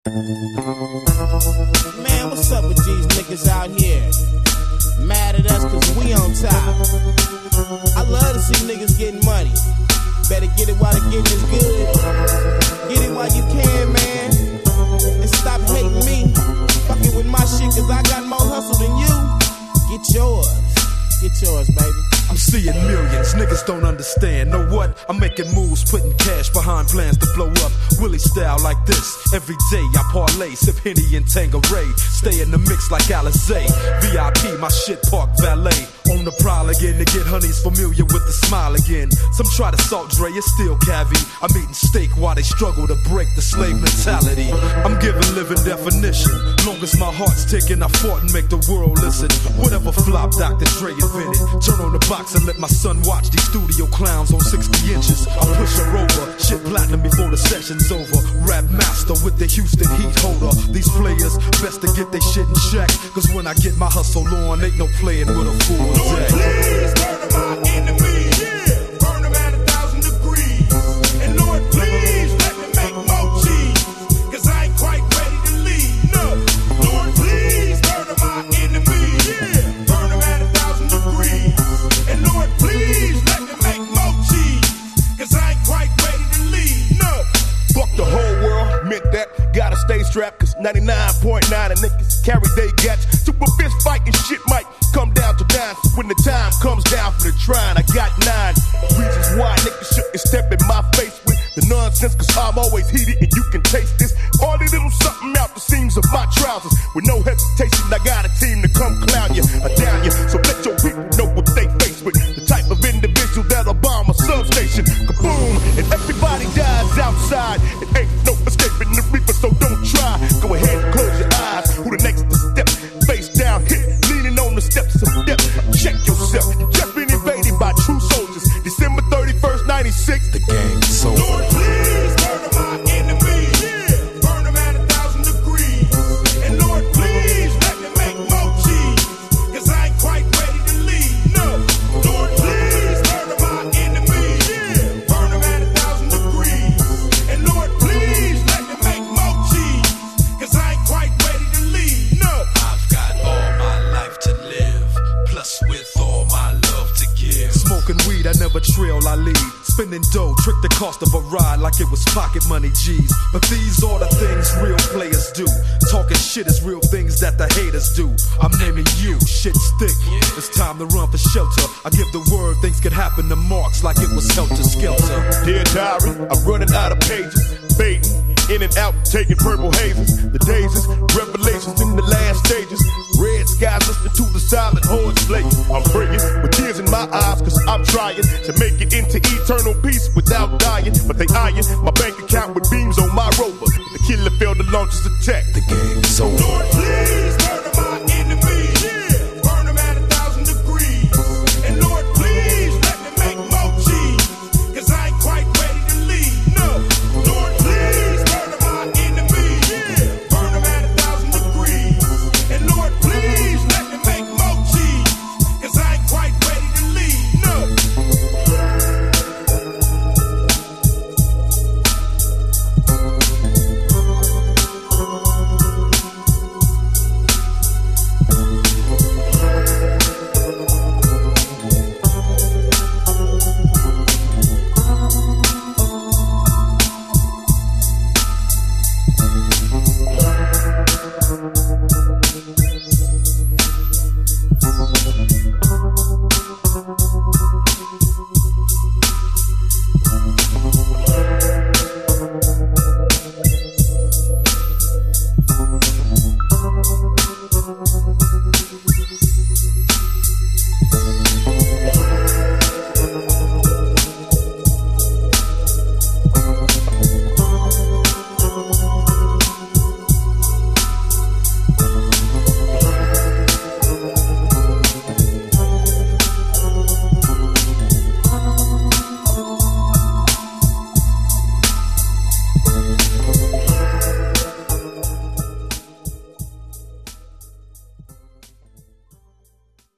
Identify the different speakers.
Speaker 1: Man, what's up with these niggas out here? Mad at us cause we on top. I love to see niggas getting money. Better get it while the getting is good. Get it while you can, man. And stop hating me. Fucking with my shit cause I got more hustle than you. Get yours. Get yours, baby.
Speaker 2: I'm seeing millions, niggas don't understand. Know what? I'm making moves, putting cash behind plans to blow up. Willie style like this. Every day I parlay, sip Henny and Tanqueray. Stay in the mix like Alizé. VIP, my shit park valet. On the prowl again to get honeys familiar with the smile again. Some try to salt Dre, it's still cavi. I'm eating steak while they struggle to break the slave mentality. I'm giving living definition. Long as my heart's ticking, I fought and make the world listen. Whatever flop Dr. Dre invented. Turn on the box and let my son watch these studio clowns on 60 inches. I push her over, shit platinum before the session's over. Rap master with the Houston heat holder. These players best to get their shit in check. Cause when I get my hustle on, ain't no playing with a fool.
Speaker 3: Lord, please murder my enemies. Yeah. Burn them at 1,000 degrees. And Lord, please let me make more cheese. Cause I ain't quite ready to leave. No. Lord, please murder my enemies. Yeah. Burn them at 1,000 degrees. And Lord, please let me make more cheese. Cause I ain't quite ready to leave. No. Fuck the whole world, meant that. Gotta stay strapped, cause 99.9 of niggas carry they gats. Super fist fighting shit might come down to dime. When the time comes down for the trying, I got 9 reasons why niggas shouldn't step in my face with the nonsense, cause I'm always heated and you can taste this. All the little something out the seams of my trousers. With no hesitation, I got a team to come clown you or down you. So let your people know what they face with. The type of individual that'll bomb a substation. Kaboom! And everybody dies outside. It ain't no escaping the reaper, so don't try. Go ahead and close your eyes. Who the next to step? Face down, hit, leaning on the steps of death. Check yourself. You just been invaded by true soldiers. December 31st, 96.
Speaker 2: The game is over.
Speaker 3: Lord, please murder my enemies. Yeah. Burn them at 1,000 degrees. And Lord, please let me make more cheese. Cause I ain't quite ready to leave. No. Lord, please murder my enemies. Yeah. Burn them at 1,000 degrees. And Lord, please let me make more cheese. Cause I ain't quite ready to leave. No.
Speaker 2: I've got all my life to live, plus with all my love to give. Smoking weed, I never trail, I lead. Spending dough, trick the cost of a ride like it was pocket money G's. But these are the things real players do. Talking shit is real things that the haters do. I'm naming you, shit stick. It's time to run for shelter. I give the word, things could happen to Marks like it was helter skelter.
Speaker 3: Dear diary, I'm running out of pages. Fading, in and out, taking purple hazes. The daisies, revelations in the last stages. Red skies listening to the silent horns play. I'm praying with tears in my eyes, cause I'm trying to make it into eternal peace without dying. But they eyeing my bank account with beams on my rover. The killer failed to launch his attack.
Speaker 2: The game's over.
Speaker 3: Lord, please.